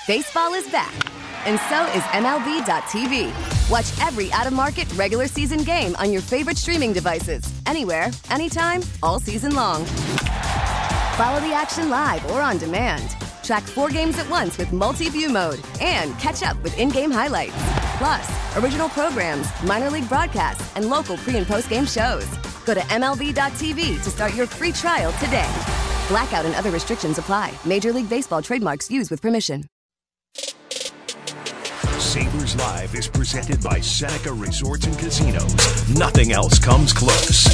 Baseball is back, and so is MLB.tv. Watch every out-of-market regular season game on your favorite streaming devices, anywhere, anytime, all season long. Follow the action live or on demand. Track 4 games at once with multi-view mode and catch up with in-game highlights. Plus, original programs, minor league broadcasts, and local pre- and post-game shows. Go to MLB.tv to start your free trial today. Blackout and other restrictions apply. Major League Baseball trademarks used with permission. Sabres Live is presented by Seneca Resorts and Casinos. Nothing else comes close.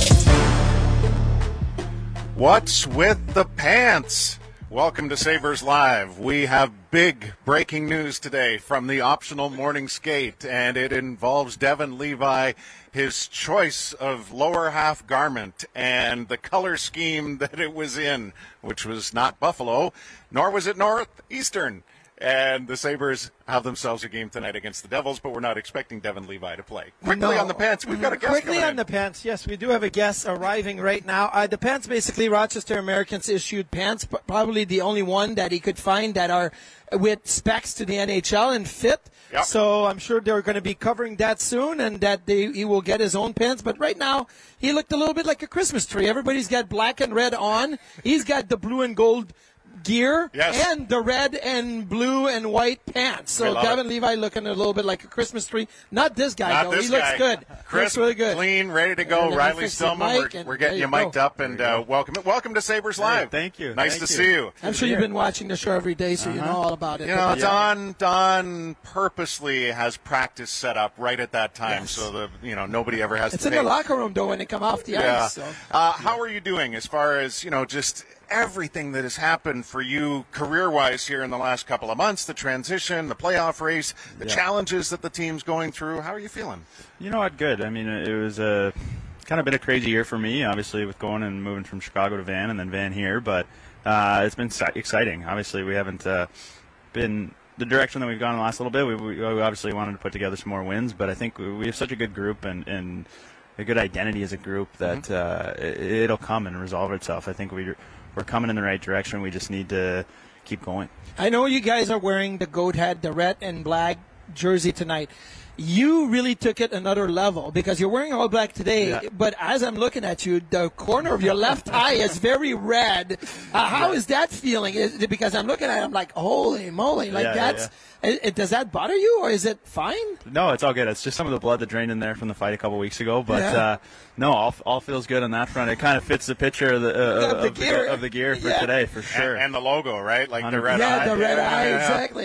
What's with the pants? Welcome to Sabres Live. We have big breaking news today from the optional morning skate, and it involves Devon Levi, his choice of lower half garment, and the color scheme that it was in, which was not buffalo, nor was it northeastern. And the Sabres have themselves a game tonight against the Devils, but we're not expecting Devon Levi to play. Quickly on the pants, we've got a guest Quickly on the pants, yes, we do have a guest arriving right now. The pants, basically, Rochester Americans issued pants, probably the only one that he could find that are with specs to the NHL and fit. Yep. So I'm sure they're going to be covering that soon, and that he will get his own pants. But right now, he looked a little bit like a Christmas tree. Everybody's got black and red on. He's got the blue and gold gear, yes, and the red and blue and white pants. So Devon Levi looking a little bit like a Christmas tree. Not this guy, though. He looks good. Crisp, looks really good. Clean, ready to go. Riley Stillman, we're getting you mic'd up, and welcome to Sabres Live. Thank you. Nice to see you. I'm sure you've been watching the show every day, so you know all about it. You know, Don purposely has practice set up right at that time, so nobody ever has it's to. It's in the locker room, though, when they come off the ice. So. How are you doing as far as just everything that has happened for you career-wise here in the last couple of months, the transition, the playoff race, the challenges that the team's going through? How are you feeling? You know what? Good. I mean, it was kind of been a crazy year for me, obviously, with going and moving from Chicago to Van and then Van here, but it's been exciting. Obviously, we haven't been the direction that we've gone in the last little bit. We obviously wanted to put together some more wins, but I think we have such a good group and a good identity as a group that it'll come and resolve itself. I think we're coming in the right direction. We just need to keep going. I know you guys are wearing the goat hat, the red and black jersey tonight. You really took it another level because you're wearing all black today, but as I'm looking at you, the corner of your left eye is very red. How is that feeling? Because I'm looking at it, I'm like, holy moly, does that bother you, or is it fine? No, it's all good. It's just some of the blood that drained in there from the fight a couple weeks ago, but no, all feels good on that front. It kind of fits the picture of the gear for today, for sure. And the logo, right? Like 100%. the red eye. Yeah, the red eye, exactly.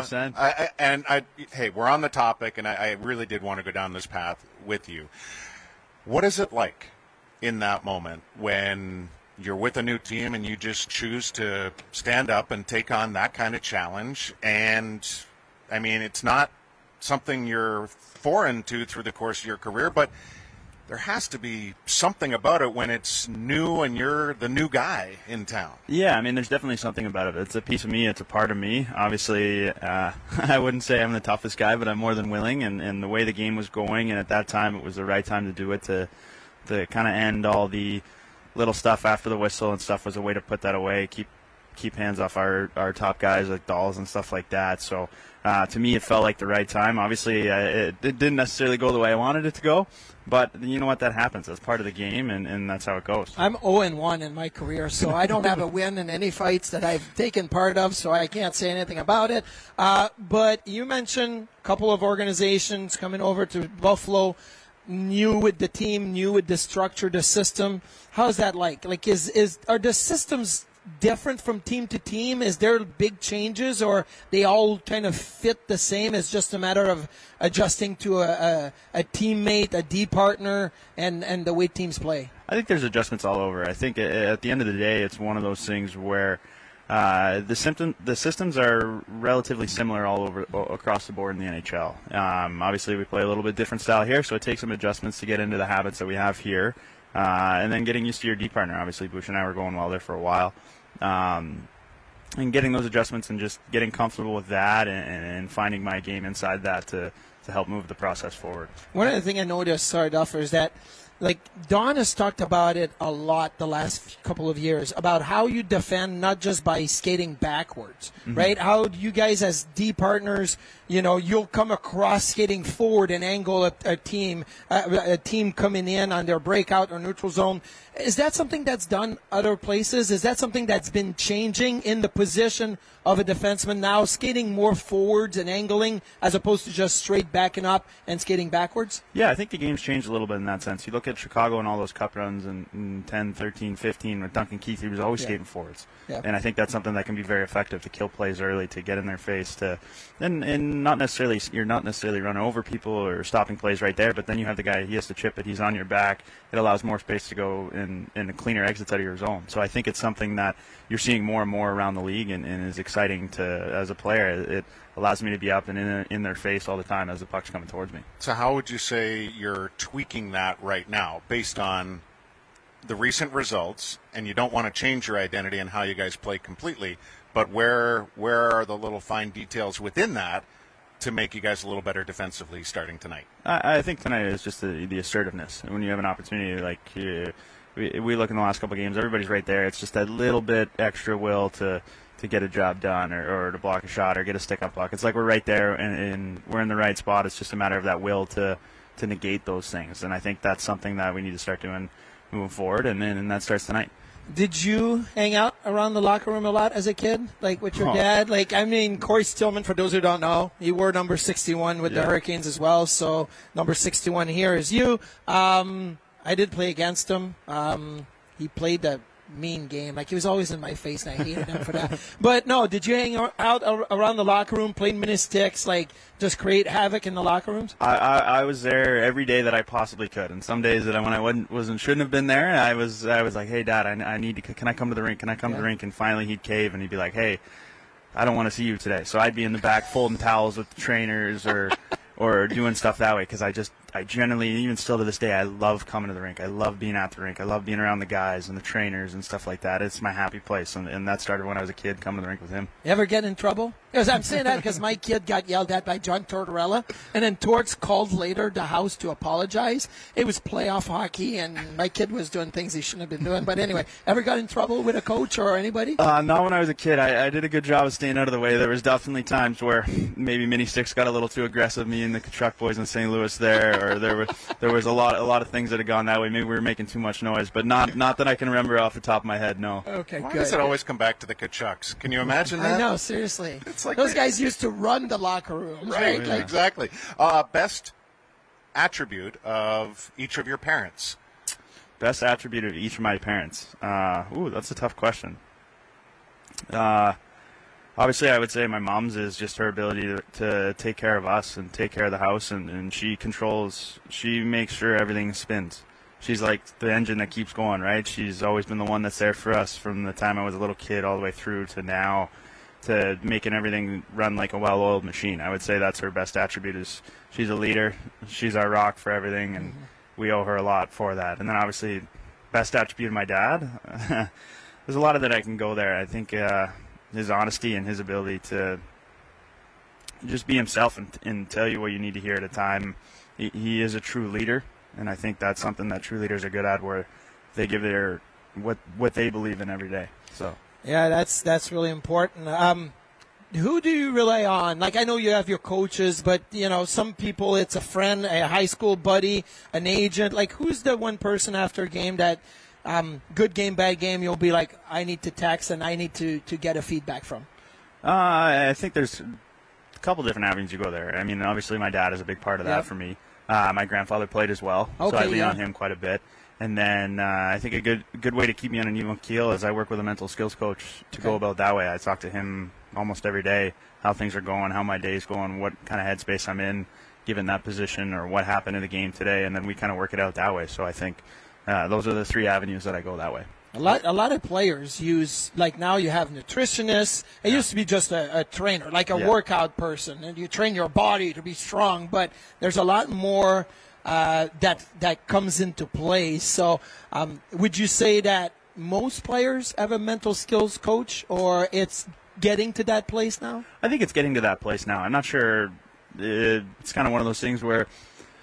100%. Hey, we're on the topic, and I really did want to go down this path with you. What is it like in that moment when you're with a new team and you just choose to stand up and take on that kind of challenge? And, I mean, it's not something you're foreign to through the course of your career, but there has to be something about it when it's new and you're the new guy in town. Yeah, I mean, there's definitely something about it. It's a piece of me. It's a part of me. Obviously, I wouldn't say I'm the toughest guy, but I'm more than willing. And the way the game was going, and at that time, it was the right time to do it, to kind of end all the little stuff after the whistle and stuff, was a way to put that away, keep hands off our top guys like Dolls and stuff like that. So to me, it felt like the right time. Obviously, it didn't necessarily go the way I wanted it to go, but you know what? That happens. That's part of the game, and that's how it goes. I'm 0-1 in my career, so I don't have a win in any fights that I've taken part of, so I can't say anything about it. But you mentioned a couple of organizations coming over to Buffalo, new with the team, new with the structure, the system. How's that like? Like, are the systems different from team to team? Is there big changes, or they all kind of fit the same? It's just a matter of adjusting to a teammate, a D partner, and the way teams play? I think there's adjustments all over. I think at the end of the day, it's one of those things where the systems are relatively similar all over across the board in the NHL. Obviously, we play a little bit different style here, so it takes some adjustments to get into the habits that we have here. And then getting used to your D partner. Obviously, Bush and I were going well there for a while. And getting those adjustments and just getting comfortable with that and finding my game inside that to help move the process forward. One of the things I noticed, sorry, Duffer, is that like Don has talked about it a lot the last couple of years about how you defend not just by skating backwards, right? How you guys as D partners, you'll come across skating forward and angle a team coming in on their breakout or neutral zone. Is that something that's done other places? Is that something that's been changing in the position of a defenseman now, skating more forwards and angling as opposed to just straight backing up and skating backwards? Yeah, I think the game's changed a little bit in that sense. You look at Chicago and all those cup runs in 10, 13, 15 with Duncan Keith, he was always skating forwards. Yeah. And I think that's something that can be very effective to kill plays early, to get in their face, and not necessarily, you're not necessarily running over people or stopping plays right there, but then you have the guy, he has to chip it, he's on your back. It allows more space to go in a cleaner exits out of your zone. So I think it's something that you're seeing more and more around the league and is exciting as a player. It allows me to be up and in their face all the time as the puck's coming towards me. So how would you say you're tweaking that right now based on the recent results, and you don't want to change your identity and how you guys play completely, but where are the little fine details within that to make you guys a little better defensively starting tonight? I think tonight is just the assertiveness. When you have an opportunity, like we look in the last couple of games, everybody's right there. It's just that little bit extra will to get a job done or to block a shot or get a stick-up puck. It's like we're right there and we're in the right spot. It's just a matter of that will to negate those things. And I think that's something that we need to start doing moving forward, and that starts tonight. Did you hang out around the locker room a lot as a kid, like with your dad? Like, I mean, Corey Stillman, for those who don't know, he wore number 61 with the Hurricanes as well, so number 61 here is you. I did play against him. He played a mean game. Like, he was always in my face, and I hated him for that. But, no, did you hang out around the locker room, play mini sticks, like, just create havoc in the locker rooms? I was there every day that I possibly could, and some days that when I shouldn't have been there, I was like, hey, Dad, I need to. Can I come to the rink? Can I come to the rink? And finally he'd cave, and he'd be like, hey, I don't want to see you today. So I'd be in the back folding towels with the trainers or doing stuff that way, because I generally, even still to this day, I love coming to the rink. I love being at the rink. I love being around the guys and the trainers and stuff like that. It's my happy place, and that started when I was a kid coming to the rink with him. You ever get in trouble? Because I'm saying that because my kid got yelled at by John Tortorella, and then Torts called later the house to apologize. It was playoff hockey, and my kid was doing things he shouldn't have been doing. But anyway, ever got in trouble with a coach or anybody? Not when I was a kid. I did a good job of staying out of the way. There was definitely times where maybe Mini Sticks got a little too aggressive, me and the Kachuk boys in St. Louis there, or there was a lot of things that had gone that way. Maybe we were making too much noise, but not that I can remember off the top of my head, no. Okay, Why good. does it always come back to the Kachucks? Can you imagine that? I know, seriously. It's like those guys used to run the locker room, right? Yeah, exactly. Best attribute of each of your parents? Best attribute of each of my parents? That's a tough question. Obviously, I would say my mom's is just her ability to take care of us and take care of the house, and she makes sure everything spins. She's like the engine that keeps going, right? She's always been the one that's there for us from the time I was a little kid all the way through to now, to making everything run like a well-oiled machine. I would say that's her best attribute, is she's a leader. She's our rock for everything, and we owe her a lot for that. And then obviously, best attribute of my dad, there's a lot of that I can go there. I think his honesty and his ability to just be himself and tell you what you need to hear at a time. He is a true leader, and I think that's something that true leaders are good at, where they give their what they believe in every day. So yeah, that's really important. Who do you rely on? Like, I know you have your coaches, but some people it's a friend, a high school buddy, an agent. Like, who's the one person after a game that good game, bad game, you'll be like, I need to text and I need to get a feedback from? I think there's a couple different avenues you go there. I mean, obviously my dad is a big part of that for me. My grandfather played as well, so I lean on him quite a bit. And then I think a good way to keep me on an even keel is I work with a mental skills coach to go about that way. I talk to him almost every day, how things are going, how my day's going, what kind of headspace I'm in, given that position, or what happened in the game today, and then we kind of work it out that way. So I think those are the three avenues that I go that way. A lot of players use, like, now you have nutritionists. It used to be just a trainer, like a workout person, and you train your body to be strong. But there's a lot more that comes into play. So would you say that most players have a mental skills coach, or it's getting to that place now? I think it's getting to that place now. I'm not sure. It's kind of one of those things where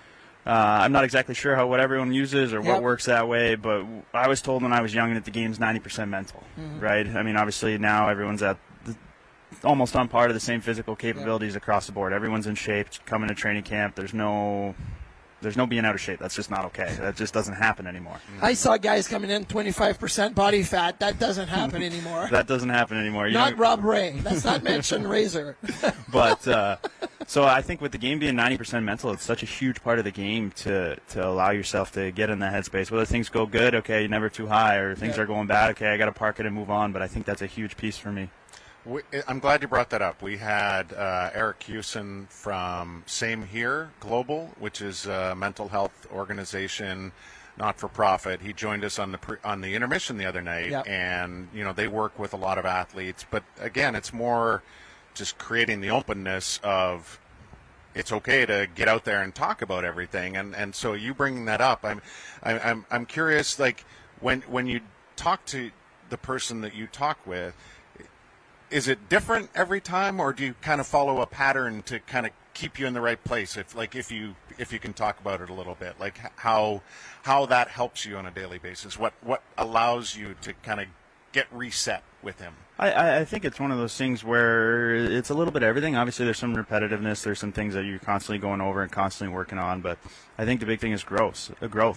I'm not exactly sure what everyone uses or what Yep. works that way, but I was told when I was young that the game's 90% mental, right? I mean, obviously now everyone's almost on par to the same physical capabilities across the board. Everyone's in shape, coming to training camp. There's no being out of shape. That's just not okay. That just doesn't happen anymore. I saw guys coming in 25% body fat. That doesn't happen anymore. That doesn't happen anymore. Not Rob Ray. Let's not mention Razor. But so I think with the game being 90% mental, it's such a huge part of the game to allow yourself to get in that headspace. Whether things go good, okay, you're never too high, or things are going bad, okay, I got to park it and move on. But I think that's a huge piece for me. I'm glad you brought that up. We had Eric Hewson from Same Here Global, which is a mental health organization, not for profit. He joined us on the intermission the other night, Yep. and they work with a lot of athletes. But again, it's more just creating the openness of it's okay to get out there and talk about everything. And so you bringing that up, I'm curious. Like when you talk to the person that you talk with. Is it different every time, or do you kind of follow a pattern to kind of keep you in the right place? If you can talk about it a little bit, like how that helps you on a daily basis, what allows you to kind of get reset with him? I think it's one of those things where it's a little bit of everything. Obviously, there's some repetitiveness. There's some things that you're constantly going over and constantly working on. But I think the big thing is growth.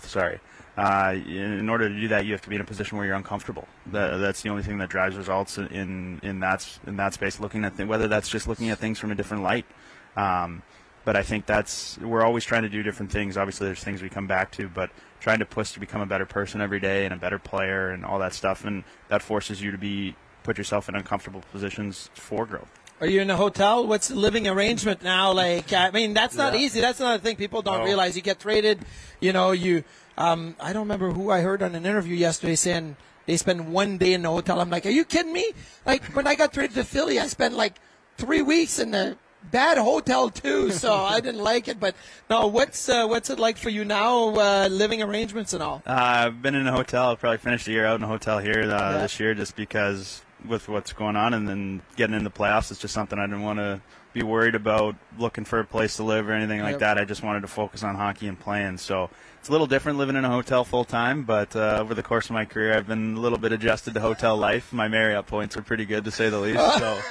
In order to do that, you have to be in a position where you're uncomfortable. That's the only thing that drives results in that space. Looking at whether that's just looking at things from a different light. But I think we're always trying to do different things. Obviously, there's things we come back to, but trying to push to become a better person every day and a better player and all that stuff. And that forces you to put yourself in uncomfortable positions for growth. Are you in a hotel? What's the living arrangement now? Like, I mean, that's not easy. That's another thing people don't realize. You get traded, I don't remember who I heard on an interview yesterday saying they spend one day in the hotel. I'm like, are you kidding me? Like, when I got traded to Philly, I spent like 3 weeks in the bad hotel too, so I didn't like it. But no, what's it like for you now, living arrangements and all? I've been in a hotel. I'll probably finish the year out in a hotel here this year, just because with what's going on, and then getting into the playoffs is just something I didn't want to be worried about looking for a place to live or anything like that. I just wanted to focus on hockey and playing. So it's a little different living in a hotel full time, but over the course of my career, I've been a little bit adjusted to hotel life. My Marriott points are pretty good, to say the least.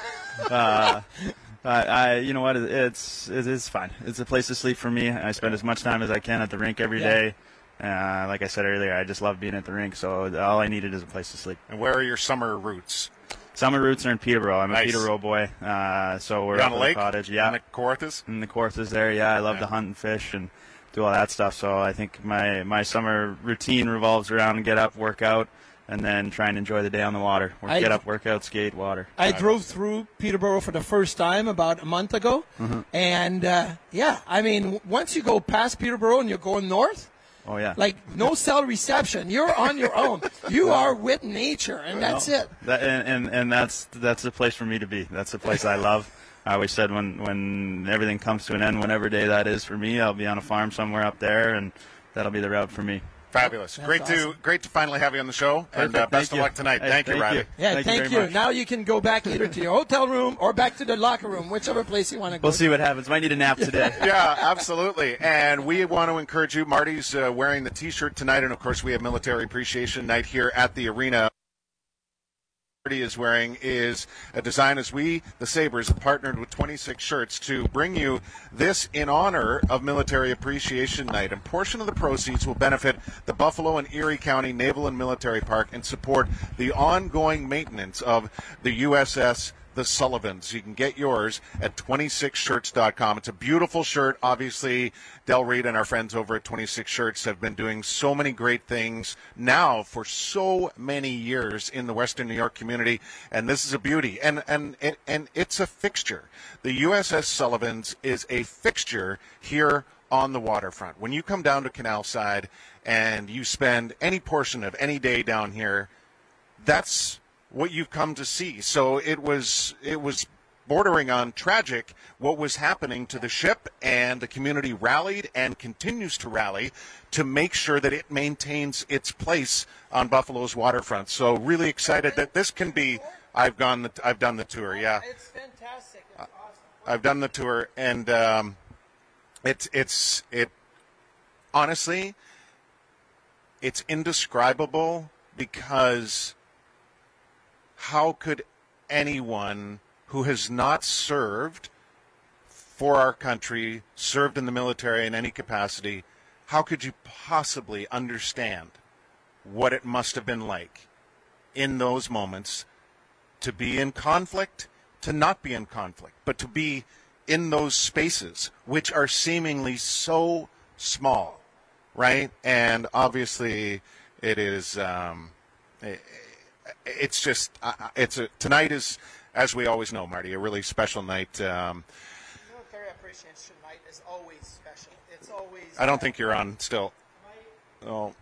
So. You know what? It is fine. It's a place to sleep for me. I spend as much time as I can at the rink every day. Like I said earlier, I just love being at the rink. So all I needed is a place to sleep. And where are your summer roots? Summer roots are in Peterborough. I'm a Peterborough boy. So we're on up the in lake? the cottage. Yeah. In the Kawarthas? In the Kawarthas there. Yeah, I love to hunt and fish and do all that stuff. So I think my summer routine revolves around get up, work out, and then try and enjoy the day on the water. Get up, work out, skate, water. I drove through Peterborough for the first time about a month ago. And, I mean, once you go past Peterborough and you're going north, oh, yeah. Like, no cell reception. You're on your own. You are with nature, and that's it. And that's the place for me to be. That's the place I love. I always said when everything comes to an end, whatever day that is for me, I'll be on a farm somewhere up there, and that'll be the route for me. Fabulous. That's Great to finally have you on the show. Perfect. And best Thank of you. luck tonight. Hey, thank you, Riley. Yeah, thank very you. much. Now you can go back either to your hotel room or back to the locker room, whichever place you want to go. We'll see what happens. Might need a nap today. Yeah, absolutely. And we want to encourage you. Marty's wearing the T-shirt tonight, and, of course, we have Military Appreciation Night here at the arena. Marty is wearing is a design as we, the Sabres, have partnered with 26 Shirts to bring you this in honor of Military Appreciation Night. A portion of the proceeds will benefit the Buffalo and Erie County Naval and Military Park and support the ongoing maintenance of the USS The Sullivans. You can get yours at 26shirts.com. It's a beautiful shirt. Obviously, Del Reed and our friends over at 26 Shirts have been doing so many great things now for so many years in the Western New York community, and this is a beauty. And it's a fixture. The USS Sullivans is a fixture here on the waterfront. When you come down to Canal Side and you spend any portion of any day down here, that's what you've come to see. So it was bordering on tragic what was happening to the ship, and the community rallied and continues to rally to make sure that it maintains its place on Buffalo's waterfront. So really excited that this can be. I've done the tour. Yeah, It's fantastic. It's awesome. I've done the tour, and honestly, it's indescribable, because how could anyone who has not served for our country, served in the military in any capacity, how could you possibly understand what it must have been like in those moments to be in conflict, to not be in conflict, but to be in those spaces which are seemingly so small, right? And obviously it is, it's just, tonight is, as we always know, Marty, a really special night. Military Appreciation Night is always special. It's always. I don't think you're on still. Oh.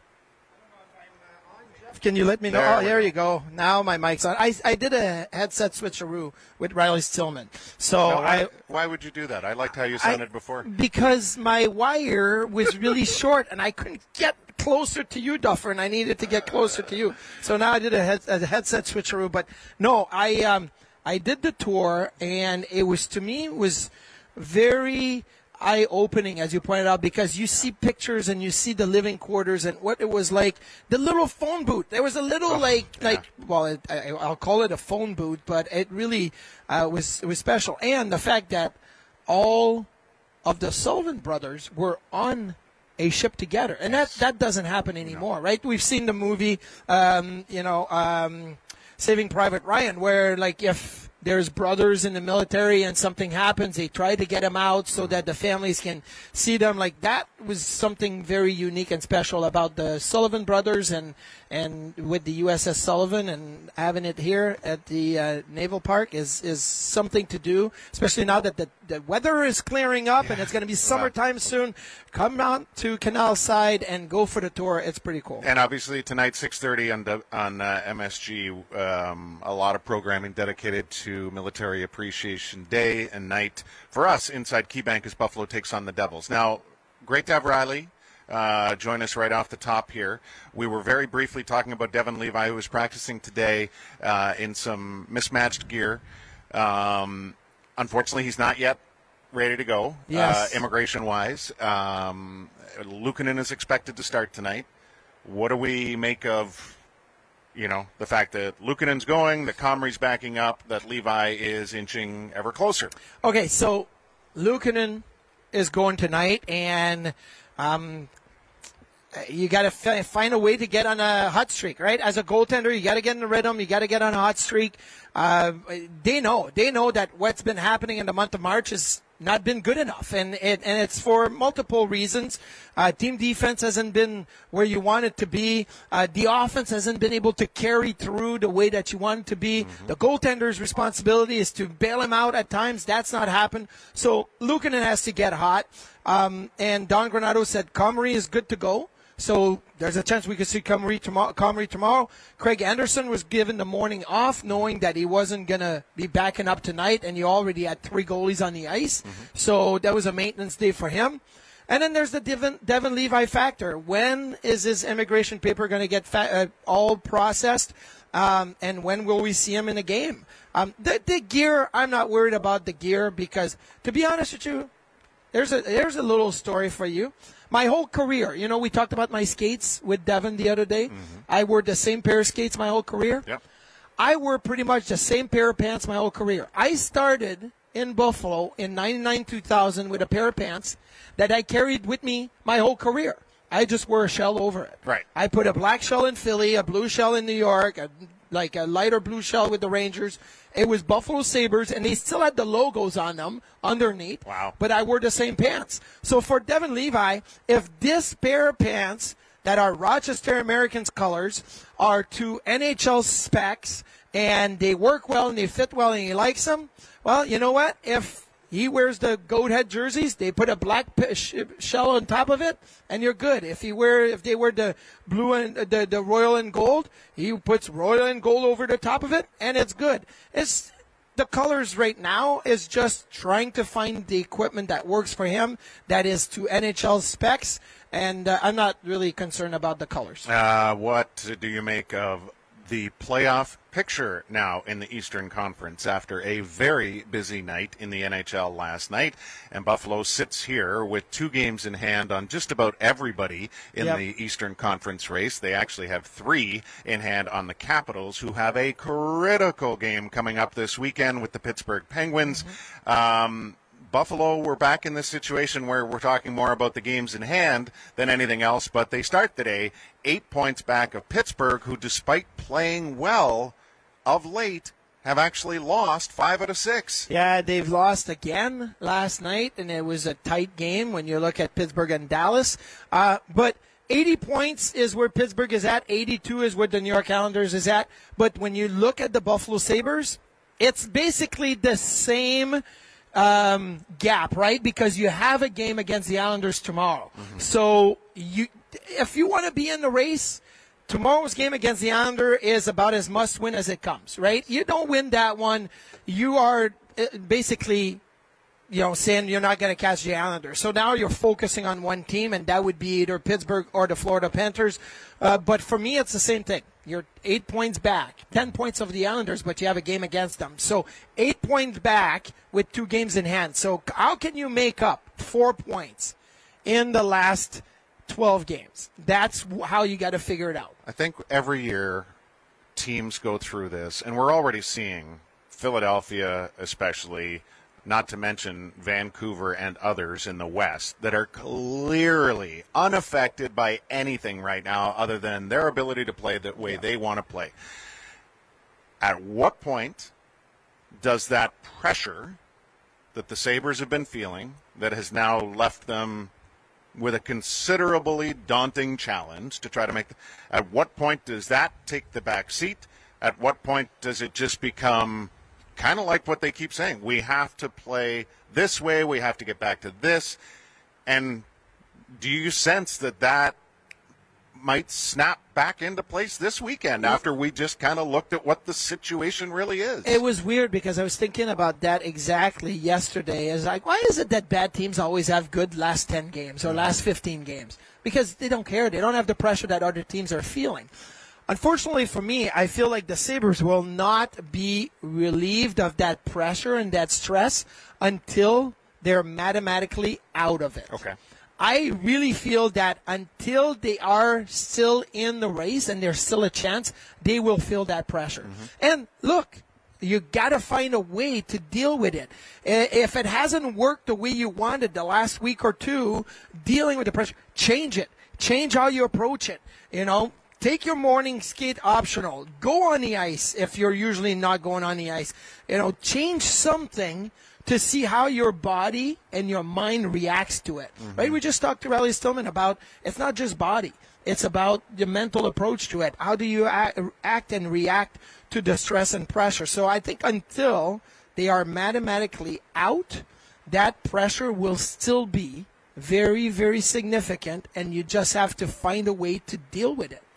Can you let me know? There you go. Now my mic's on. I did a headset switcheroo with Riley Stillman. So why would you do that? I liked how you sounded before. Because my wire was really short and I couldn't get closer to you, Duffer, and I needed to get closer to you. So now I did a headset switcheroo. But no, I did the tour, and it was, to me, was very eye-opening, as you pointed out, because you see pictures and you see the living quarters and what it was like. The little phone booth. There was a little I'll call it a phone booth, but it really was special. And the fact that all of the Sullivan brothers were on a ship together, and that doesn't happen anymore, right? We've seen the movie, Saving Private Ryan, where like if there's brothers in the military and something happens, they try to get them out so that the families can see them. Like that was something very unique and special about the Sullivan brothers and with the USS Sullivan, and having it here at the Naval Park is something to do, especially now that the weather is clearing up and it's going to be summertime soon. Come out to Canal Side and go for the tour. It's pretty cool. And obviously tonight, 6:30 on MSG, a lot of programming dedicated to Military Appreciation Day and night for us inside KeyBank as Buffalo takes on the Devils. Now, great to have Riley join us right off the top here. We were very briefly talking about Devin Levi, who was practicing today in some mismatched gear. Unfortunately, he's not yet ready to go, immigration-wise. Luukkonen is expected to start tonight. What do we make of, the fact that Luukkonen's going, that Comrie's backing up, that Levi is inching ever closer? Okay, so Luukkonen is going tonight, and you got to find a way to get on a hot streak, right? As a goaltender, you got to get in the rhythm. You got to get on a hot streak. They know that what's been happening in the month of March has not been good enough, and it's for multiple reasons. Team defense hasn't been where you want it to be. The offense hasn't been able to carry through the way that you want it to be. Mm-hmm. The goaltender's responsibility is to bail him out at times. That's not happened. So Luukkonen has to get hot. And Don Granato said Comrie is good to go. So there's a chance we could see Comrie tomorrow. Craig Anderson was given the morning off, knowing that he wasn't going to be backing up tonight, and you already had 3 goalies on the ice. Mm-hmm. So that was a maintenance day for him. And then there's the Devin Levi factor. When is his immigration paper going to get all processed? And when will we see him in the game? The gear, I'm not worried about the gear because, to be honest with you, there's a little story for you. My whole career, we talked about my skates with Devin the other day. Mm-hmm. I wore the same pair of skates my whole career. Yep. I wore pretty much the same pair of pants my whole career. I started in Buffalo in 99-2000 with a pair of pants that I carried with me my whole career. I just wore a shell over it. Right. I put a black shell in Philly, a blue shell in New York, a lighter blue shell with the Rangers. It was Buffalo Sabres, and they still had the logos on them underneath. Wow. But I wore the same pants. So for Devin Levi, if this pair of pants that are Rochester Americans colors are to NHL specs and they work well and they fit well and he likes them, well, you know what? If he wears the goat head jerseys, they put a black shell on top of it, and you're good. If they wear the blue and the royal and gold, he puts royal and gold over the top of it, and it's good. It's the colors right now is just trying to find the equipment that works for him, that is to NHL specs, and I'm not really concerned about the colors. What do you make of the playoff picture now in the Eastern Conference after a very busy night in the NHL last night. And Buffalo sits here with 2 games in hand on just about everybody in the Eastern Conference race. They actually have 3 in hand on the Capitals, who have a critical game coming up this weekend with the Pittsburgh Penguins. Buffalo, we're back in this situation where we're talking more about the games in hand than anything else, but they start the day 8 points back of Pittsburgh, who, despite playing well of late, have actually lost 5 out of 6. Yeah, they've lost again last night, and it was a tight game when you look at Pittsburgh and Dallas. But 80 points is where Pittsburgh is at. 82 is where the New York Islanders is at. But when you look at the Buffalo Sabres, it's basically the same gap, right? Because you have a game against the Islanders tomorrow. So if you want to be in the race, tomorrow's game against the Islanders is about as must win as it comes, right? You don't win that one, you are basically, saying you're not going to catch the Islanders. So now you're focusing on one team, and that would be either Pittsburgh or the Florida Panthers. But for me, it's the same thing. You're 8 points back, 10 points of the Islanders, but you have a game against them. So 8 points back with 2 games in hand. So how can you make up 4 points in the last 12 games? That's how you got to figure it out. I think every year teams go through this, and we're already seeing Philadelphia especially, not to mention Vancouver and others in the West, that are clearly unaffected by anything right now other than their ability to play the way they want to play. At what point does that pressure that the Sabres have been feeling, that has now left them with a considerably daunting challenge to try to make at what point does that take the back seat? At what point does it just become kind of like what they keep saying? We have to play this way. We have to get back to this. And do you sense that might snap back into place this weekend after we just kind of looked at what the situation really is? It was weird because I was thinking about that exactly yesterday. It's like, why is it that bad teams always have good last 10 games or last 15 games? Because they don't care. They don't have the pressure that other teams are feeling. Unfortunately for me, I feel like the Sabres will not be relieved of that pressure and that stress until they're mathematically out of it. Okay. I really feel that until they are still in the race and there's still a chance, they will feel that pressure. And look, you got to find a way to deal with it. If it hasn't worked the way you wanted the last week or two, dealing with the pressure, change it. Change how you approach it. Take your morning skate optional. Go on the ice if you're usually not going on the ice. Change something to see how your body and your mind reacts to it. Right? We just talked to Riley Stillman about it's not just body. It's about the mental approach to it. How do you act and react to the stress and pressure? So I think until they are mathematically out, that pressure will still be very, very significant, and you just have to find a way to deal with it.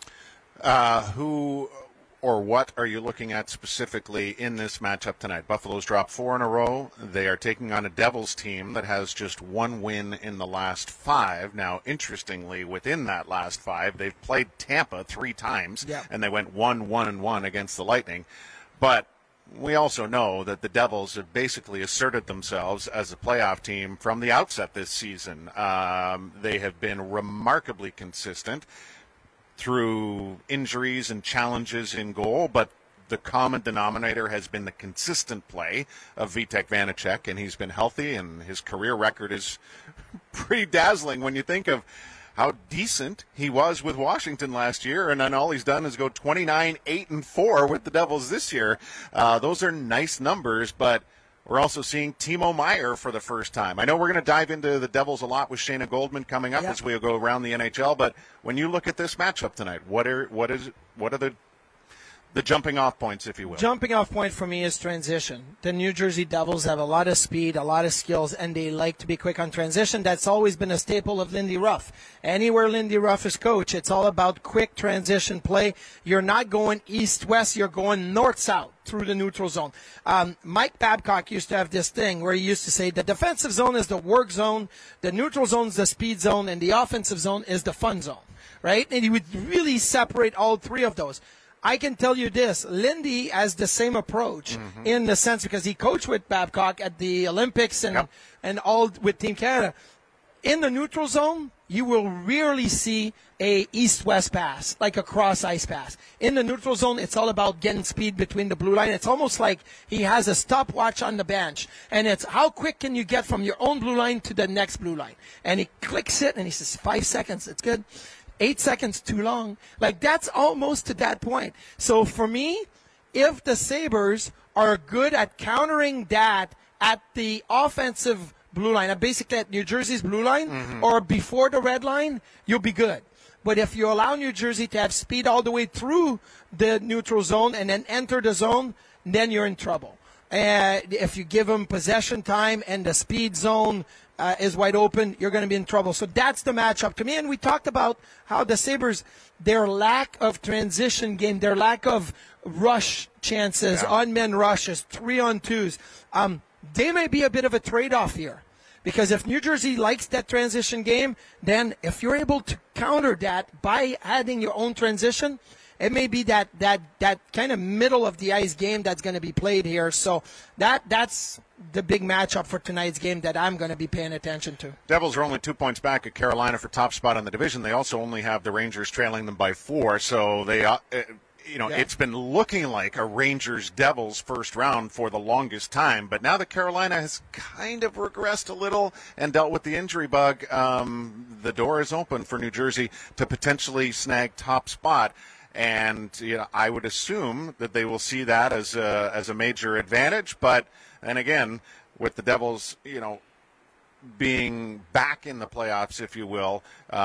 Who or what are you looking at specifically in this matchup tonight? Buffalo's dropped 4 in a row. They are taking on a Devils team that has just 1 win in the last 5. Now, interestingly, within that last 5, they've played Tampa 3 times, and they went 1-1-1 against the Lightning. But we also know that the Devils have basically asserted themselves as a playoff team from the outset this season. They have been remarkably consistent through injuries and challenges in goal, but the common denominator has been the consistent play of Vitek Vanacek, and he's been healthy, and his career record is pretty dazzling when you think of how decent he was with Washington last year, and then all he's done is go 29-8-4 with the Devils this year. Those are nice numbers, but we're also seeing Timo Meier for the first time. I know we're going to dive into the Devils a lot with Shayna Goldman coming up as we go around the NHL, but when you look at this matchup tonight, what are the jumping off points, if you will? Jumping off point for me is transition. The New Jersey Devils have a lot of speed, a lot of skills, and they like to be quick on transition. That's always been a staple of Lindy Ruff. Anywhere Lindy Ruff is coach, it's all about quick transition play. You're not going east-west, you're going north-south through the neutral zone. Mike Babcock used to have this thing where he used to say the defensive zone is the work zone, the neutral zone is the speed zone, and the offensive zone is the fun zone, right? And he would really separate all 3 of those. I can tell you this, Lindy has the same approach in the sense because he coached with Babcock at the Olympics and all with Team Canada. In the neutral zone, you will rarely see a east-west pass, like a cross-ice pass. In the neutral zone, it's all about getting speed between the blue line. It's almost like he has a stopwatch on the bench, and it's how quick can you get from your own blue line to the next blue line. And he clicks it, and he says, 5 seconds, it's good. 8 seconds, too long. Like, that's almost to that point. So for me, if the Sabres are good at countering that at the offensive blue line, basically at New Jersey's blue line or before the red line, you'll be good. But if you allow New Jersey to have speed all the way through the neutral zone and then enter the zone, then you're in trouble. If you give them possession time and the speed zone is wide open, you're going to be in trouble. So that's the matchup to me. And we talked about how the Sabres, their lack of transition game, their lack of rush chances, on-men rushes, 3-on-2s, they may be a bit of a trade-off here. Because if New Jersey likes that transition game, then if you're able to counter that by adding your own transition, it may be that kind of middle of the ice game that's going to be played here. So that's the big matchup for tonight's game that I'm going to be paying attention to. Devils are only 2 points back at Carolina for top spot in the division. They also only have the Rangers trailing them by 4. So they it's been looking like a Rangers-Devils first round for the longest time, but now that Carolina has kind of regressed a little and dealt with the injury bug, the door is open for New Jersey to potentially snag top spot. And I would assume that they will see that as a major advantage. But and again, with the Devils, being back in the playoffs, if you will,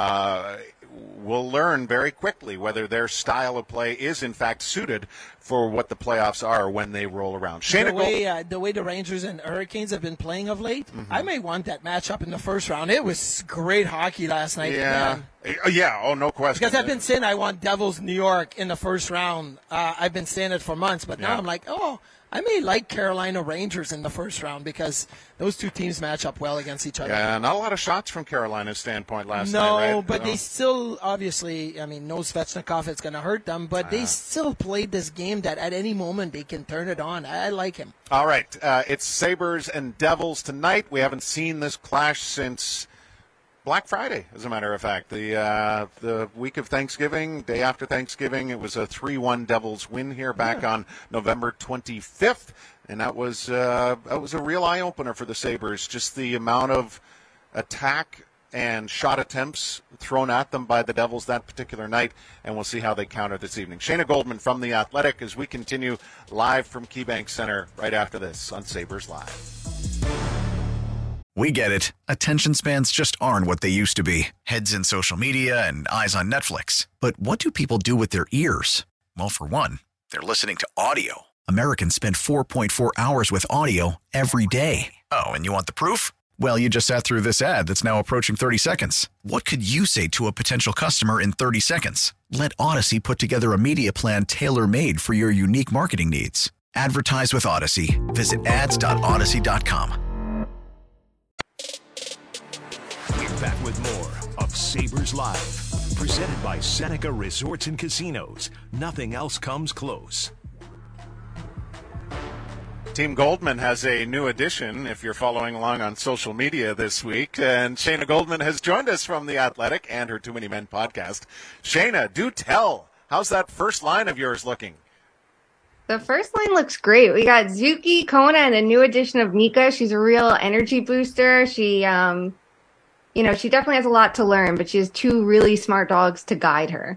we'll learn very quickly whether their style of play is in fact suited for what the playoffs are when they roll around. The way the Rangers and Hurricanes have been playing of late, I may want that matchup in the first round. It was great hockey last night. Oh, no question. Because I've been saying I want Devils New York in the first round. I've been saying it for months, but now I'm like, I may like Carolina Rangers in the first round because those two teams match up well against each other. Yeah, not a lot of shots from Carolina's standpoint last night, right? No, but they still, obviously, no Svechnikov, it's going to hurt them, but they still played this game that at any moment they can turn it on. I like him. All right, it's Sabres and Devils tonight. We haven't seen this clash since Black Friday, as a matter of fact. The week of Thanksgiving, day after Thanksgiving, it was a 3-1 Devils win here back on November 25th, and that was a real eye-opener for the Sabres, just the amount of attack and shot attempts thrown at them by the Devils that particular night, and we'll see how they counter this evening. Shayna Goldman from The Athletic as we continue live from KeyBank Center right after this on Sabres Live. We get it. Attention spans just aren't what they used to be. Heads in social media and eyes on Netflix. But what do people do with their ears? Well, for one, they're listening to audio. Americans spend 4.4 hours with audio every day. Oh, and you want the proof? Well, you just sat through this ad that's now approaching 30 seconds. What could you say to a potential customer in 30 seconds? Let Odyssey put together a media plan tailor-made for your unique marketing needs. Advertise with Odyssey. Visit ads.odyssey.com. Back with more of Sabres Live, presented by Seneca Resorts and Casinos. Nothing else comes close. Team Goldman has a new addition, if you're following along on social media this week, and Shayna Goldman has joined us from The Athletic and her Too Many Men podcast. Shayna, do tell, how's that first line of yours looking? The first line looks great. We got Zuki, Kona, and a new addition of Mika. She's a real energy booster. She she definitely has a lot to learn, but she has two really smart dogs to guide her.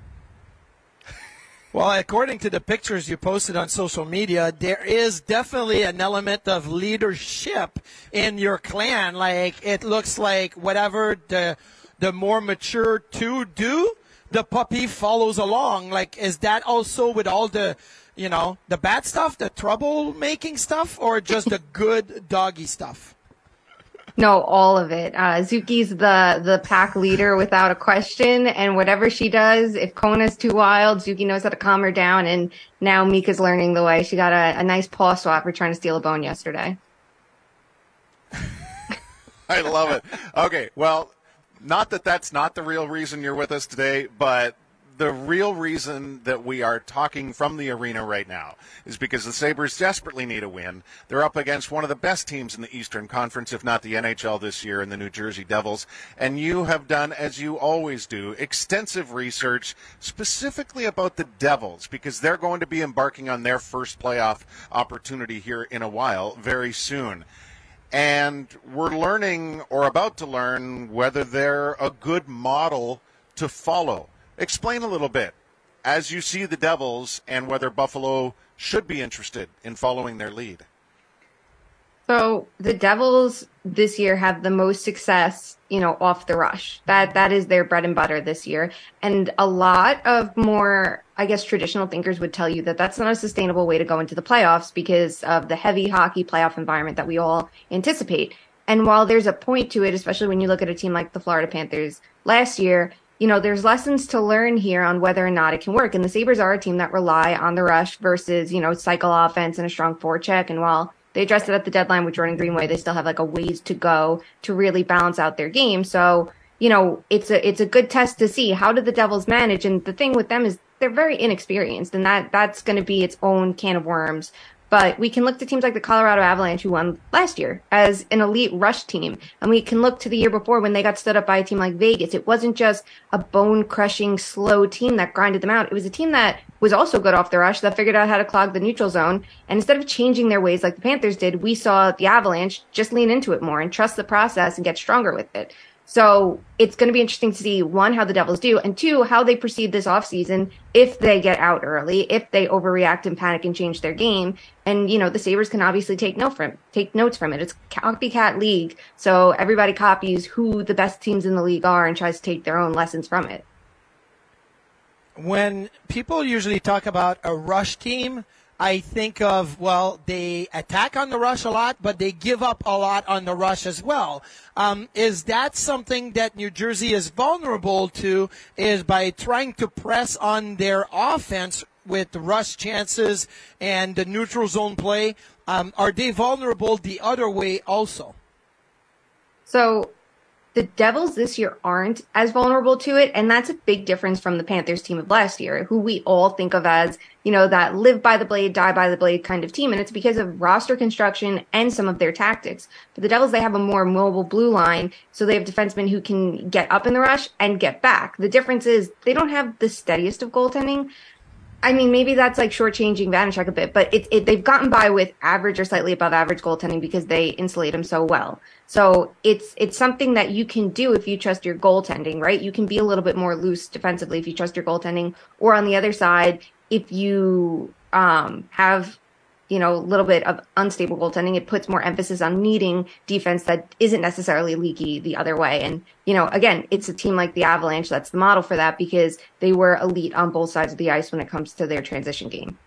Well, according to the pictures you posted on social media, there is definitely an element of leadership in your clan. Like, it looks like whatever the more mature two do, the puppy follows along. Like, is that also with all the, the bad stuff, the troublemaking stuff, or just the good doggy stuff? No, all of it. Zuki's the pack leader without a question, and whatever she does, if Kona's too wild, Zuki knows how to calm her down, and now Mika's learning the way. She got a nice paw swat for trying to steal a bone yesterday. I love it. Okay, well, not that that's not the real reason you're with us today, but the real reason that we are talking from the arena right now is because the Sabres desperately need a win. They're up against one of the best teams in the Eastern Conference, if not the NHL this year, in the New Jersey Devils. And you have done, as you always do, extensive research specifically about the Devils, because they're going to be embarking on their first playoff opportunity here in a while, very soon. And we're learning, or about to learn, whether they're a good model to follow. Explain a little bit as you see the Devils and whether Buffalo should be interested in following their lead. So the Devils this year have the most success, off the rush. That is their bread and butter this year. And a lot of more, traditional thinkers would tell you that that's not a sustainable way to go into the playoffs because of the heavy hockey playoff environment that we all anticipate. And while there's a point to it, especially when you look at a team like the Florida Panthers last year, there's lessons to learn here on whether or not it can work. And the Sabres are a team that rely on the rush versus, cycle offense and a strong forecheck. And while they addressed it at the deadline with Jordan Greenway, they still have a ways to go to really balance out their game. So, it's a good test to see how do the Devils manage. And the thing with them is they're very inexperienced, and that's going to be its own can of worms. But we can look to teams like the Colorado Avalanche, who won last year, as an elite rush team. And we can look to the year before when they got stood up by a team like Vegas. It wasn't just a bone-crushing, slow team that grinded them out. It was a team that was also good off the rush, that figured out how to clog the neutral zone. And instead of changing their ways like the Panthers did, we saw the Avalanche just lean into it more and trust the process and get stronger with it. So it's going to be interesting to see, one, how the Devils do, and two, how they proceed this offseason if they get out early, if they overreact and panic and change their game. And, the Sabres can obviously take notes from it. It's a copycat league, so everybody copies who the best teams in the league are and tries to take their own lessons from it. When people usually talk about a rush team, I think of, they attack on the rush a lot, but they give up a lot on the rush as well. Is that something that New Jersey is vulnerable to, is by trying to press on their offense with the rush chances and the neutral zone play? Are they vulnerable the other way also? So the Devils this year aren't as vulnerable to it, and that's a big difference from the Panthers team of last year, who we all think of as, that live by the blade, die by the blade kind of team, and it's because of roster construction and some of their tactics. For the Devils, they have a more mobile blue line, so they have defensemen who can get up in the rush and get back. The difference is they don't have the steadiest of goaltending. I mean, maybe that's shortchanging Vanecek a bit, but they've gotten by with average or slightly above average goaltending because they insulate him so well. So it's something that you can do if you trust your goaltending, right? You can be a little bit more loose defensively if you trust your goaltending, or on the other side, if you have a little bit of unstable goaltending, it puts more emphasis on needing defense that isn't necessarily leaky the other way. And, again, it's a team like the Avalanche that's the model for that because they were elite on both sides of the ice when it comes to their transition game.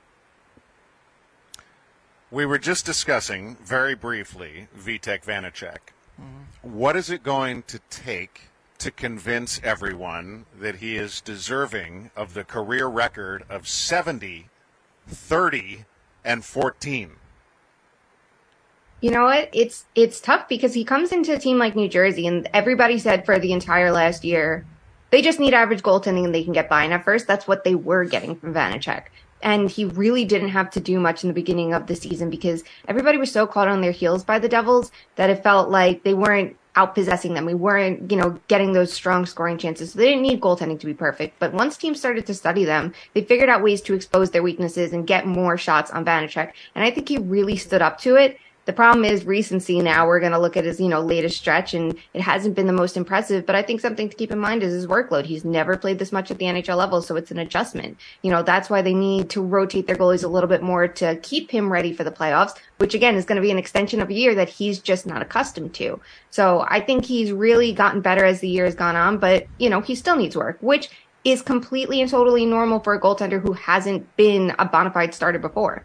We were just discussing, very briefly, Vitek Vanecek. What is it going to take to convince everyone that he is deserving of the career record of 70, 30, and 14? You know what? It's tough because he comes into a team like New Jersey, and everybody said for the entire last year, they just need average goaltending and they can get by. And at first, that's what they were getting from Vanecek. And he really didn't have to do much in the beginning of the season because everybody was so caught on their heels by the Devils that it felt like they weren't outpossessing them. We weren't, getting those strong scoring chances. So they didn't need goaltending to be perfect. But once teams started to study them, they figured out ways to expose their weaknesses and get more shots on Vanecek. And I think he really stood up to it. The problem is recency now. We're going to look at his, latest stretch, and it hasn't been the most impressive. But I think something to keep in mind is his workload. He's never played this much at the NHL level, so it's an adjustment. That's why they need to rotate their goalies a little bit more to keep him ready for the playoffs, which, again, is going to be an extension of a year that he's just not accustomed to. So I think he's really gotten better as the year has gone on, but, he still needs work, which is completely and totally normal for a goaltender who hasn't been a bona fide starter before.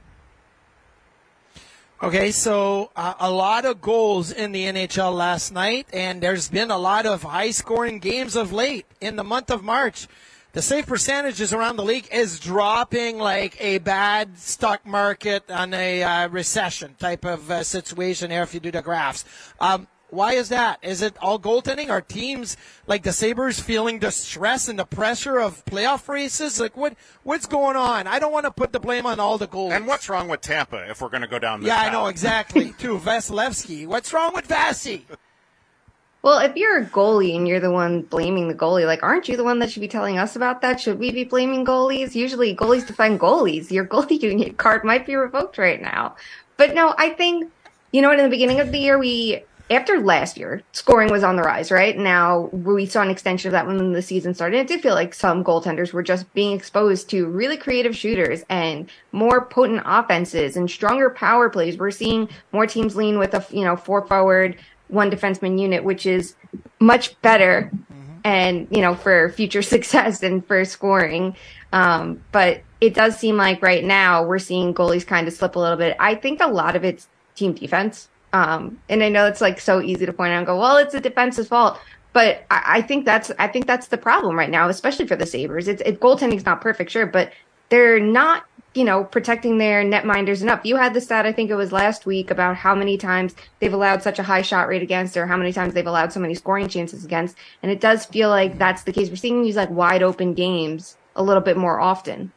Okay, so a lot of goals in the NHL last night, and there's been a lot of high-scoring games of late. In the month of March, the save percentages around the league is dropping like a bad stock market on a recession type of situation here if you do the graphs. Why is that? Is it all goaltending? Are teams like the Sabres feeling the stress and the pressure of playoff races? Like what's going on? I don't want to put the blame on all the goals. And what's wrong with Tampa if we're going to go down this path? path? I know, exactly, too. Vasilevsky. What's wrong with Vasi? Well, if you're a goalie and you're the one blaming the goalie, like, aren't you the one that should be telling us about that? Should we be blaming goalies? Usually goalies defend goalies. Your goalie union card might be revoked right now. But no, I think, in the beginning of the year, after last year, scoring was on the rise, right? Now, we saw an extension of that when the season started. It did feel like some goaltenders were just being exposed to really creative shooters and more potent offenses and stronger power plays. We're seeing more teams lean with a, 4-forward, 1 defenseman unit, which is much better and, for future success and for scoring. But it does seem like right now we're seeing goalies kind of slip a little bit. I think a lot of it's team defense. And I know it's like so easy to point out and go, well, it's the defense's fault. But I think that's the problem right now, especially for the Sabres. Goaltending's not perfect, sure, but they're not, protecting their netminders enough. You had the stat, I think it was last week, about how many times they've allowed such a high shot rate against, or how many times they've allowed so many scoring chances against. And it does feel like that's the case. We're seeing these like wide open games a little bit more often.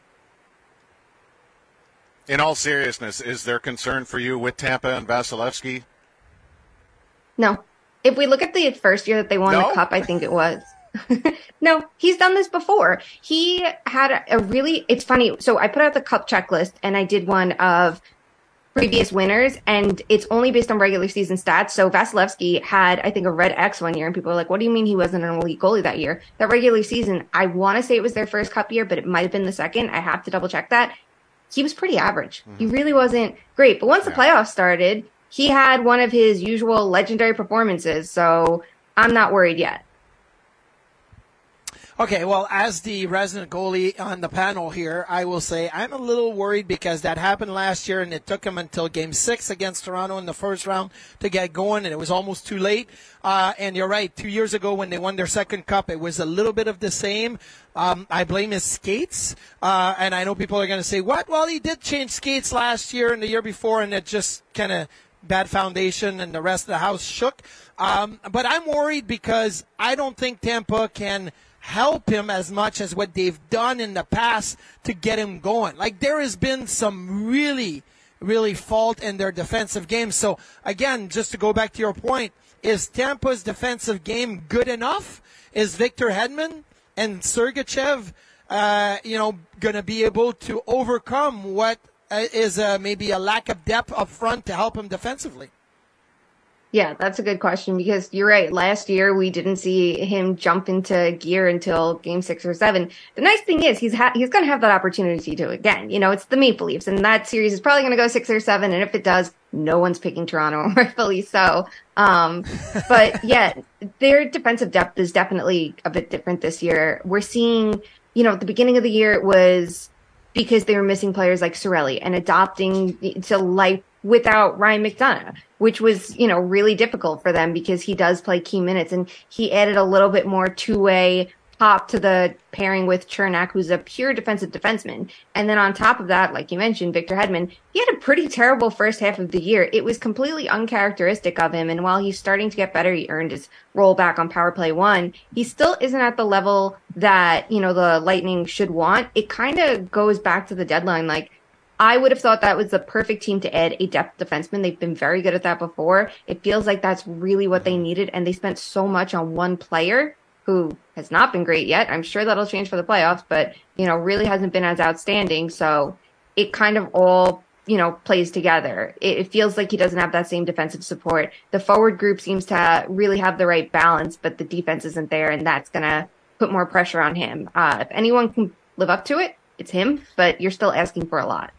In all seriousness, is there concern for you with Tampa and Vasilevsky? No. If we look at the first year that they won the Cup, I think it was. No, he's done this before. He had it's funny. So I put out the Cup checklist and I did one of previous winners, and it's only based on regular season stats. So Vasilevsky had, I think, a red X one year, and people were like, what do you mean he wasn't an elite goalie that year? That regular season, I want to say it was their first Cup year, but it might have been the second. I have to double check that. He was pretty average. He really wasn't great. But once the playoffs started, he had one of his usual legendary performances. So I'm not worried yet. Okay, well, as the resident goalie on the panel here, I will say I'm a little worried because that happened last year, and it took him until Game 6 against Toronto in the first round to get going, and it was almost too late. And you're right, 2 years ago when they won their second Cup, it was a little bit of the same. I blame his skates, and I know people are going to say, what? Well, he did change skates last year and the year before, and it just kind of bad foundation, and the rest of the house shook. But I'm worried because I don't think Tampa can help him as much as what they've done in the past to get him going. Like, there has been some really, really fault in their defensive game. So, again, just to go back to your point, is Tampa's defensive game good enough? Is Victor Hedman and Sergachev, going to be able to overcome what is maybe a lack of depth up front to help him defensively? Yeah, that's a good question, because you're right. Last year, we didn't see him jump into gear until Game 6 or 7. The nice thing is he's going to have that opportunity to again. It's the Maple Leafs, and that series is probably going to go 6 or 7. And if it does, no one's picking Toronto, rightfully so. But yeah, their defensive depth is definitely a bit different this year. We're seeing, at the beginning of the year, it was because they were missing players like Cirelli and adopting to life without Ryan McDonough, which was, really difficult for them because he does play key minutes, and he added a little bit more two-way pop to the pairing with Chernak, who's a pure defensive defenseman. And then on top of that, like you mentioned, Victor Hedman, he had a pretty terrible first half of the year. It was completely uncharacteristic of him. And while he's starting to get better, he earned his role back on Power Play 1. He still isn't at the level that, the Lightning should want. It kind of goes back to the deadline. Like, I would have thought that was the perfect team to add a depth defenseman. They've been very good at that before. It feels like that's really what they needed. And they spent so much on one player who has not been great yet. I'm sure that'll change for the playoffs, but, really hasn't been as outstanding. So it kind of all, plays together. It feels like he doesn't have that same defensive support. The forward group seems to really have the right balance, but the defense isn't there, and that's going to put more pressure on him. If anyone can live up to it, it's him, but you're still asking for a lot.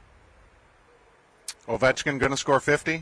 Ovechkin going to score 50?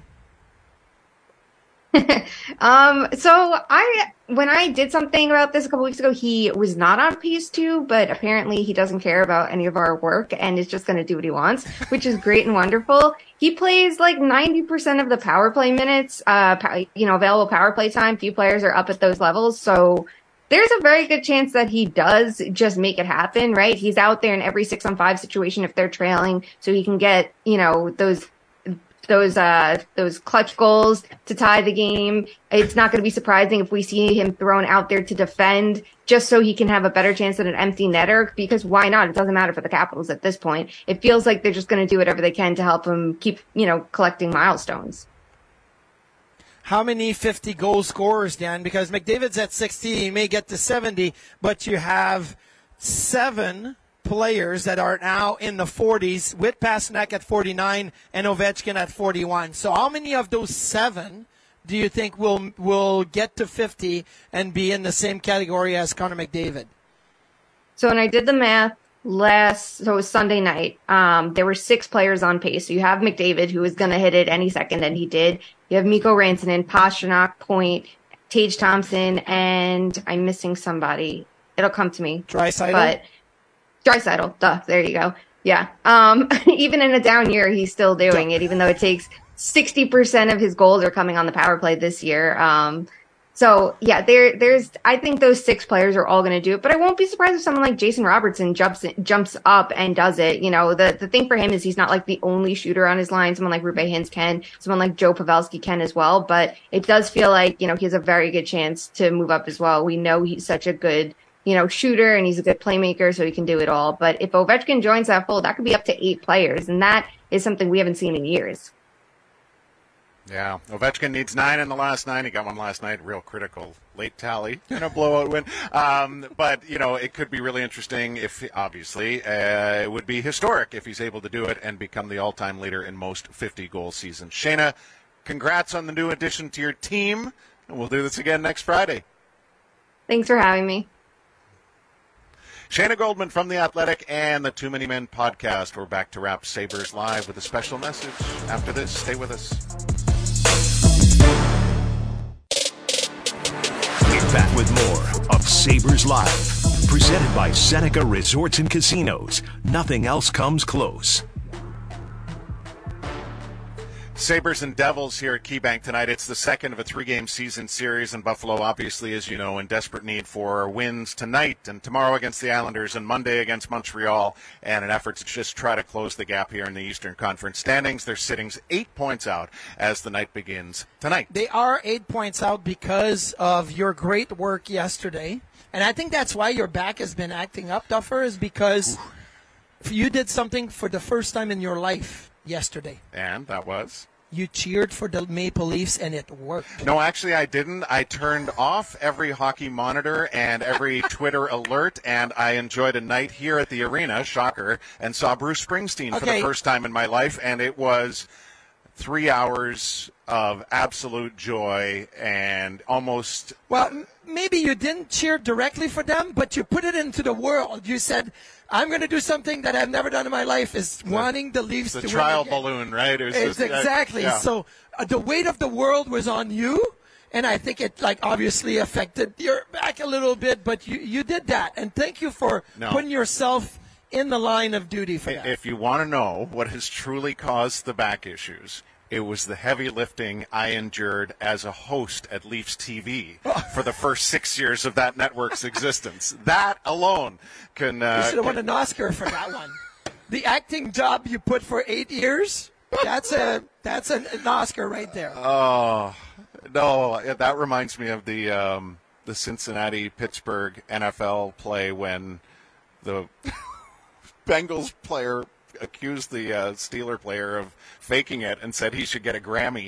So when I did something about this a couple weeks ago, he was not on pace to, but apparently he doesn't care about any of our work and is just going to do what he wants, which is great and wonderful. He plays like 90% of the power play minutes, available power play time. Few players are up at those levels. So there's a very good chance that he does just make it happen, right? He's out there in every 6-on-5 situation if they're trailing, so he can get, those those clutch goals to tie the game. It's not going to be surprising if we see him thrown out there to defend just so he can have a better chance at an empty netter, because why not? It doesn't matter for the Capitals at this point. It feels like they're just going to do whatever they can to help him keep, collecting milestones. How many 50 goal scorers, Dan? Because McDavid's at 60, he may get to 70, but you have 7 players that are now in the 40s, with Pastrnak at 49 and Ovechkin at 41. So how many of those 7 do you think will get to 50 and be in the same category as Connor McDavid? So when I did the math so it was Sunday night, there were 6 players on pace. So you have McDavid, who was going to hit it any second, and he did. You have Mikko Rantanen, Pastrnak, Point, Tage Thompson, and I'm missing somebody. It'll come to me. Draisaitl? Draisaitl. There you go. Yeah. Even in a down year, he's still doing it, even though it takes 60% of his goals are coming on the power play this year. So yeah, I think those 6 players are all going to do it, but I won't be surprised if someone like Jason Robertson jumps up and does it. The thing for him is he's not like the only shooter on his line. Someone like Roope Hintz can, someone like Joe Pavelski can as well, but it does feel like, he has a very good chance to move up as well. We know he's such a good, shooter, and he's a good playmaker, so he can do it all. But if Ovechkin joins that fold, that could be up to 8 players, and that is something we haven't seen in years. Yeah, Ovechkin needs 9 in the last 9. He got one last night, real critical late tally in a blowout win. But, it could be really interesting if, obviously, it would be historic if he's able to do it and become the all-time leader in most 50-goal seasons. Shayna, congrats on the new addition to your team, and we'll do this again next Friday. Thanks for having me. Shayna Goldman from The Athletic and the Too Many Men podcast. We're back to wrap Sabres Live with a special message after this. Stay with us. We're back with more of Sabres Live, presented by Seneca Resorts and Casinos. Nothing else comes close. Sabres and Devils here at KeyBank tonight. It's the second of a 3-game season series, and Buffalo, obviously, as you know, in desperate need for wins tonight and tomorrow against the Islanders and Monday against Montreal, and an effort to just try to close the gap here in the Eastern Conference standings. They're sitting 8 points out as the night begins tonight. They are 8 points out because of your great work yesterday, and I think that's why your back has been acting up, Duffer, is because you did something for the first time in your life yesterday. And that was? You cheered for the Maple Leafs, and it worked. No, actually, I didn't. I turned off every hockey monitor and every Twitter alert, and I enjoyed a night here at the arena, shocker, and saw Bruce Springsteen for the first time in my life, and it was 3 hours of absolute joy and almost... Well, maybe you didn't cheer directly for them, but you put it into the world. You said, I'm going to do something that I've never done in my life, is wanting the Leafs to win. The trial balloon, right? It's exactly. Yeah. So the weight of the world was on you, and I think it obviously affected your back a little bit, but you did that. And thank you for putting yourself in the line of duty for that. If you want to know what has truly caused the back issues, it was the heavy lifting I endured as a host at Leafs TV for the first 6 years of that network's existence. That alone can... you should have won an Oscar for that one. The acting job you put for 8 years, that's an Oscar right there. Oh, no, that reminds me of the Cincinnati-Pittsburgh NFL play when the Bengals player accused the Steeler player of faking it and said he should get a Grammy.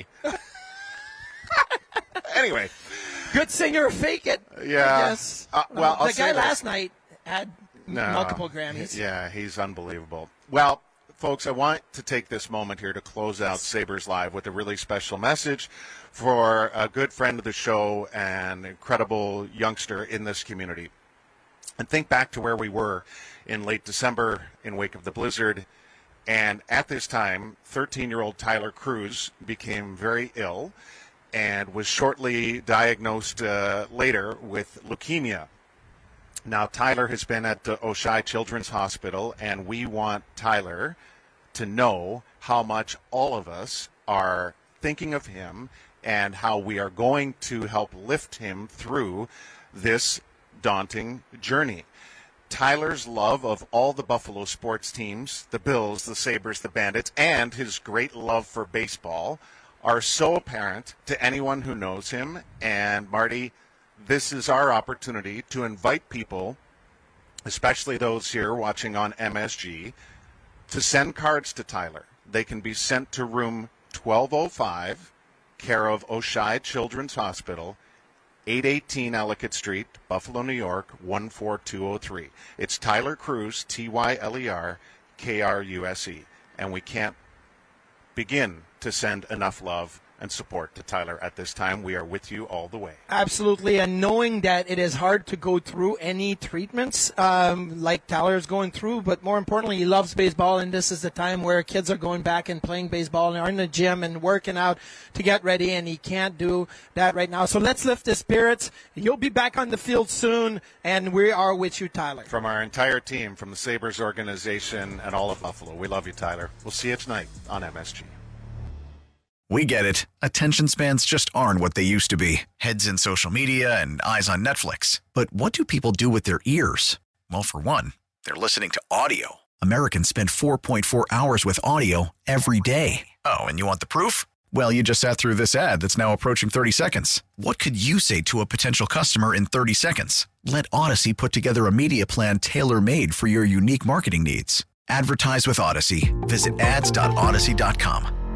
Anyway. Good singer, fake it. Yeah. Yes. The guy last night had multiple Grammys. Yeah, he's unbelievable. Well, folks, I want to take this moment here to close out Sabres Live with a really special message for a good friend of the show and incredible youngster in this community. And think back to where we were in late December in wake of the blizzard. And at this time, 13-year-old Tyler Cruz became very ill and was shortly diagnosed later with leukemia. Now, Tyler has been at Oishei Children's Hospital, and we want Tyler to know how much all of us are thinking of him and how we are going to help lift him through this daunting journey. Tyler's love of all the Buffalo sports teams, the Bills, the Sabres, the Bandits, and his great love for baseball are so apparent to anyone who knows him. And Marty, this is our opportunity to invite people, especially those here watching on MSG, to send cards to Tyler. They can be sent to room 1205, care of Oshai Children's Hospital, 818 Ellicott Street, Buffalo, New York, 14203. It's Tyler Cruz, Tyler Kruse. And we can't begin to send enough love and support to Tyler at this time. We are with you all the way. Absolutely, and knowing that it is hard to go through any treatments like Tyler's going through, but more importantly, he loves baseball, and this is the time where kids are going back and playing baseball and are in the gym and working out to get ready, and he can't do that right now. So let's lift his spirits. You'll be back on the field soon, and we are with you, Tyler. From our entire team, from the Sabres organization and all of Buffalo, we love you, Tyler. We'll see you tonight on MSG. We get it. Attention spans just aren't what they used to be. Heads in social media and eyes on Netflix. But what do people do with their ears? Well, for one, they're listening to audio. Americans spend 4.4 hours with audio every day. Oh, and you want the proof? Well, you just sat through this ad that's now approaching 30 seconds. What could you say to a potential customer in 30 seconds? Let Odyssey put together a media plan tailor-made for your unique marketing needs. Advertise with Odyssey. Visit ads.odyssey.com.